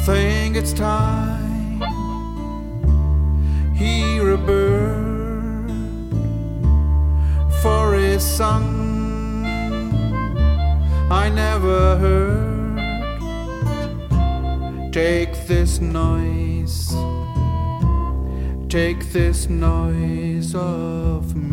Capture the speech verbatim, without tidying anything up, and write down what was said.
think it's time. Hear a bird for his song I never heard. Take this noise, take this noise off me.